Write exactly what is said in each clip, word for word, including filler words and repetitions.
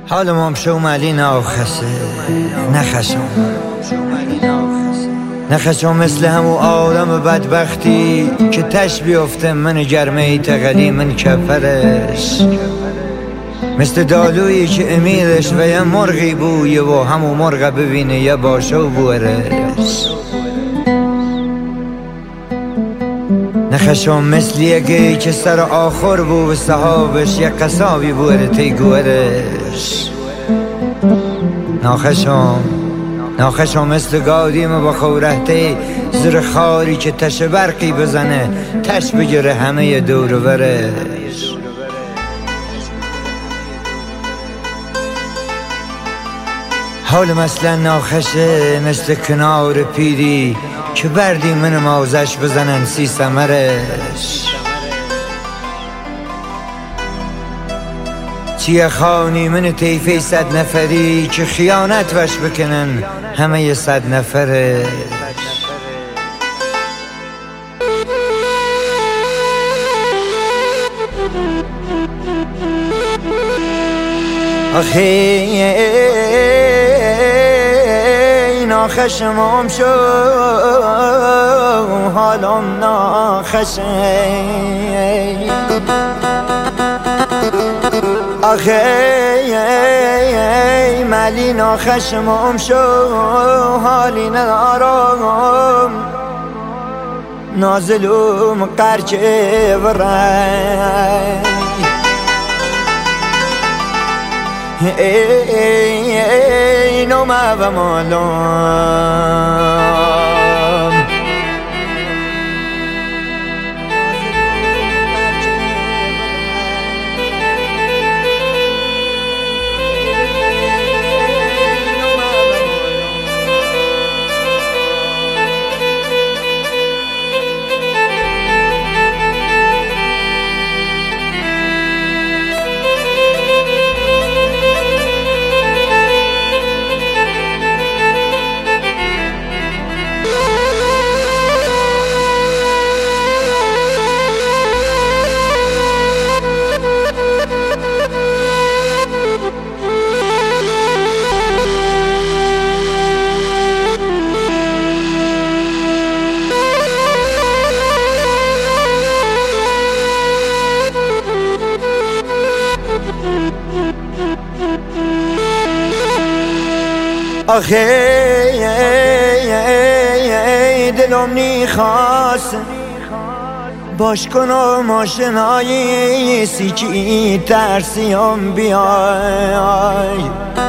حال مامشو ملی ناخسه نخشم نخشم مثل همو آدم بدبختی که تش بیفته من گرمه تقلی من کفرش، مثل دالویی که امیدش و یه مرغی بویه و همو مرغ ببینه یه باشه و بورش. نخشم مثل یکی که سر آخر بو و صحابش یه قصابی بوره تی گورش. ناخشم ناخشم مثل گادیم با خورهتی زیر خاری که تش برقی بزنه تش بگیره همه دور و برش. حال مثلا ناخشه مثل کنار پیری که بردی من مازش بزنن سی سمرش. چیه خانی من تیفی صد نفری که خیانت وش بکنن همه صد نفرش. آخی ناخشمم شو حالم ناخشه، آخی ملی ناخشمم شو حالی ندارم نازلوم قرچه برای ای نومه و مالم. آخی دلم نیخواست باش کنم آشنایی سیچی ترسیم بیای،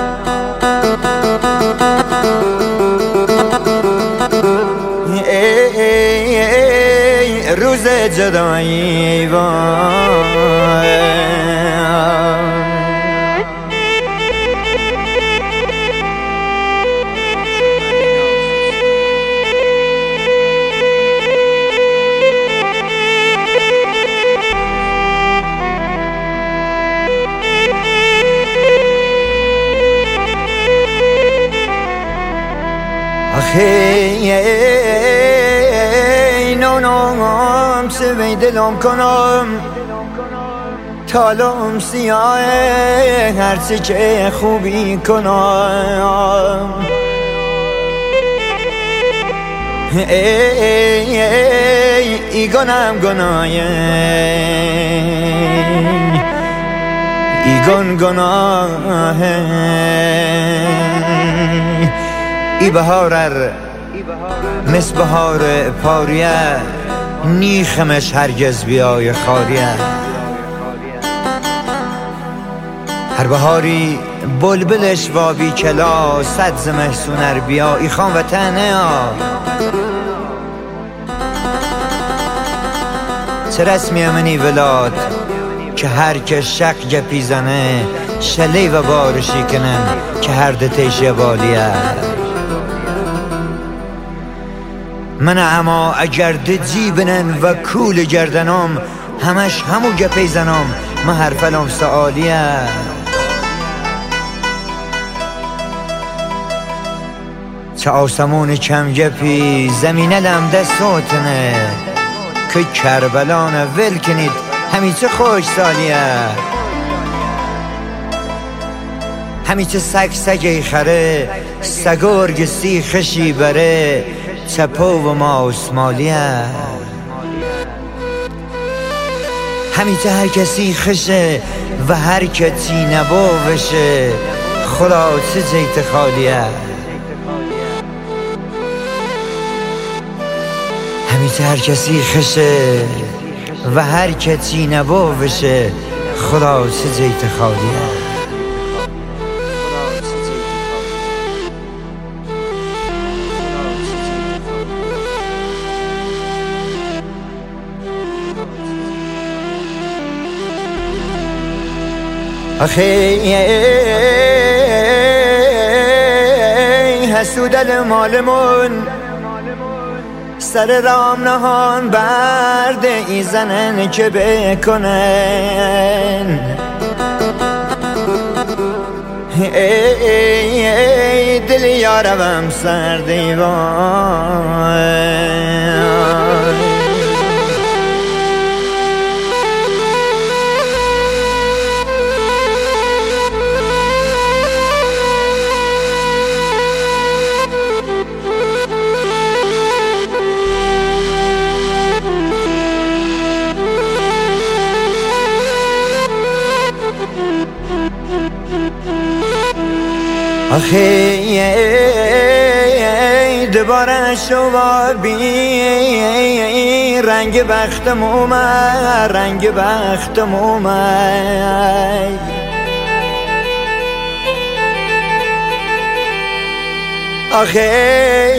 ای روز جدایی وای. ای نونم سوی دلم کنم تالم سیاه هرچی که خوبی کنم. ای ای گنام گنای ای گن گناه ای بهارر مثل بهار پاریه نیخمش هرگز بیای خاریه. هر بهاری بلبلش و بی کلا صد زمحسونر بیا ای خان وطنه ها. چه رسمی منی ولاد که هر که شق گپی زنه شلی و بارشی کنن که هر دتش بالیه. من اما اگر دجی بنن و کول گردنم همش همو گپی زنم من حرفلم سوالیه. چه آسمون کم گپی زمینه لم دستاتنه که کربلانه ول کنید همیشه خوش سالیه. همیچه سگ سگی خره سگرگ سیخشی بره چپو و ماوس مالیه همیچه هر کسی خشه و هر کسی نبوشه خدا چه جیت خالیه همیچه هر کسی خشه و هر کسی نبوشه خدا چه جیت خالیه آخه حسود مالمون سر رام نهان برده ای زنن که بکنن ای ای دل یارم سر دیوان آخه دوباره شوابی رنگ بختم اومد رنگ بختم اومد آخه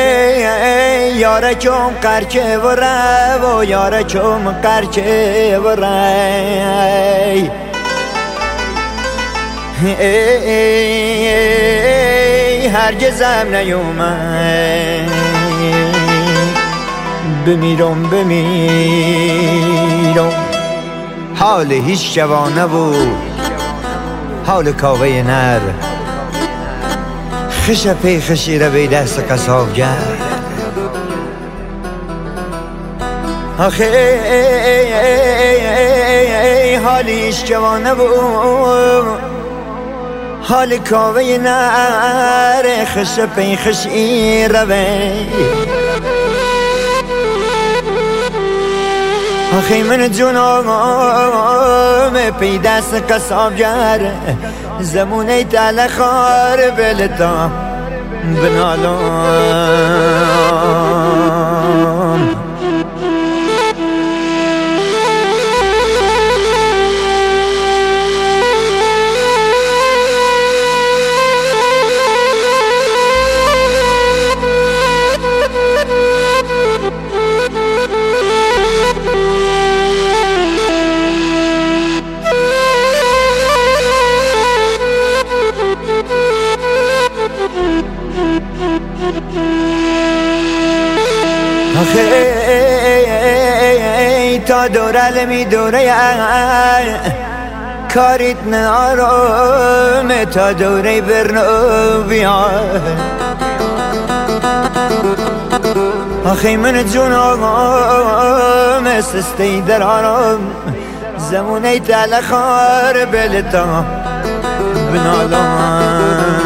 یارکم قرکه و رو و یارکم قرکه و رای ای هرگزم نیومد بمیرم بمیرم حال هیچ جوانه بود حال کاوه نر خش پی خشی رو به دست قصاب کرد آخه حال هیچ جوانه بود حال کاوه نر خش پی خشی روی آخی من جونم پی دست قصابگر زمونه تلخار بلتا بنالم آخه تا دوره می دوره کاریت نارم تا دوره برنو بیان آخه من جونم سستی درارم زمونه تلخار بلتا بنالم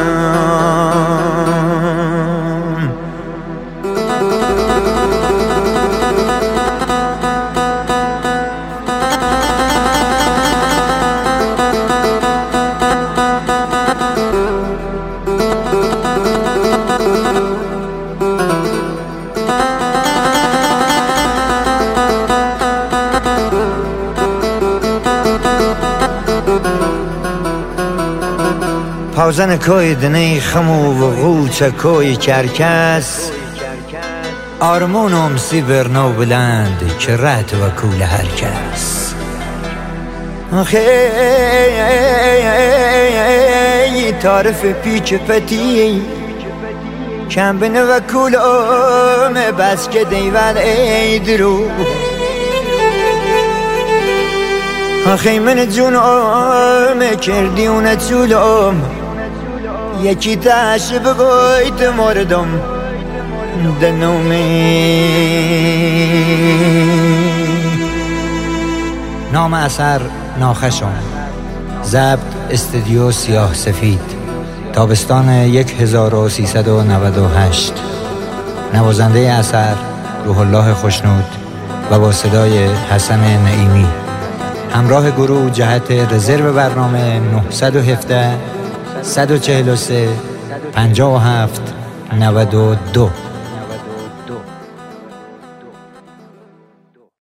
پاوزن کوی دنی خمو و غوچ کوی کرکس آرمونم سی برنو بلند که رت و کول هر کس آخه تعرف پیچ پتی کم بنه و کولم بس که دیول ای درو آخی من جونم کردی اونه چولم یکی تاش بگویت مردم دنومی نام اثر ناخشم ضبط استودیو سیاه سفید، تابستان هزار و سیصد و نود و هشت. نوازنده اثر روح الله خوشنود و با صدای حسن نعیمی. همراه گروه جهت رزرو برنامه نه یک هفت، صد و چهل و سه، پنجاه و هفت، نود و دو.